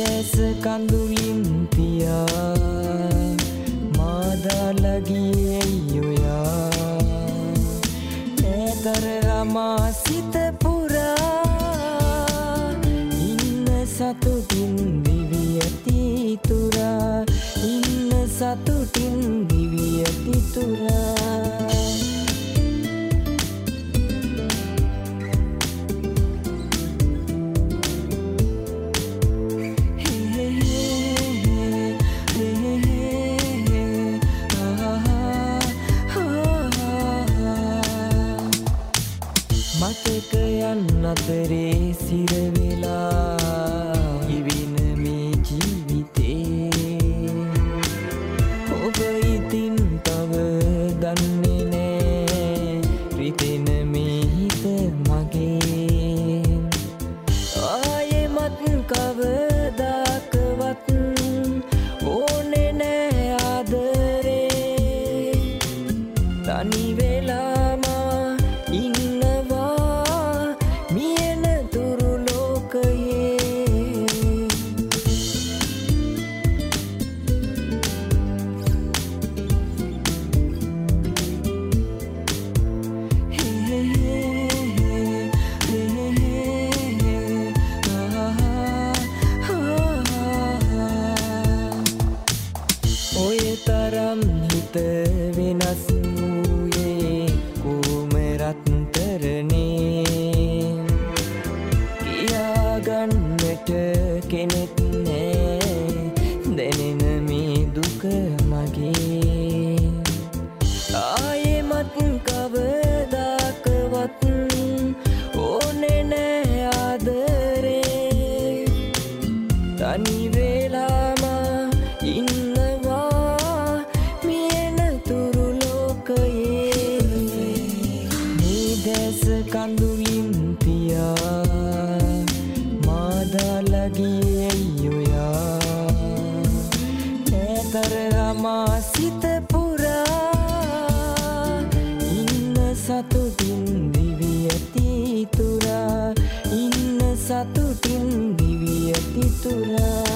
දැස කඳුලින් තියා මාදාලා ගියේ යොයා ඈතර රමා සිත පුරා ඉන්න සතුටින් දිවි ඇති තුරා ඉන්න සතුටින් දිවි ඇති තුරා මතකයන් අතරේ සිර වෙලා ඉවින මේ ජීවිතේ ඔබ ඉතින් තව දන්නේ නෑ රිදෙන මේ හිත මගේ ආයෙමත් කවදාකවත් ඕනේ නෑ ආදරේ තනි වෙලාම ඔය තරම් හිත වෙනස් වූයේ කුමරත්තරනේ කියාගන්නට කෙනෙක් නෑ දැනෙන මේ දුක මගේ ආයෙමත් කවදාකවත් ඕනේ නෑ ආදරේ තනි වෙලාම ඉන්නවා මියන තුරු ලෝකයේ මේ දැස කඳුලින් තියා මාදාලා ගියේ යොයා ඈතර රමා සිත පුරා ඉන්න සතුටින් දිවි ඇති තුරා ඉන්න සතුටින් දිවි ඇති තුරා